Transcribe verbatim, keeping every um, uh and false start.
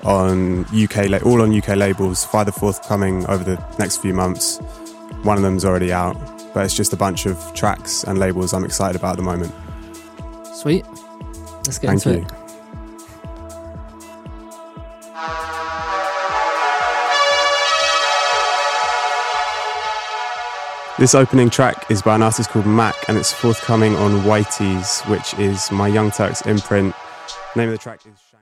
on U K, la- all on U K labels, further forthcoming over the next few months. One of them's already out, but it's just a bunch of tracks and labels I'm excited about at the moment. Sweet. Let's get Thank into you. it. This opening track is by an artist called Mac, and it's forthcoming on Whitey's, which is my Young Turks imprint. The name of the track is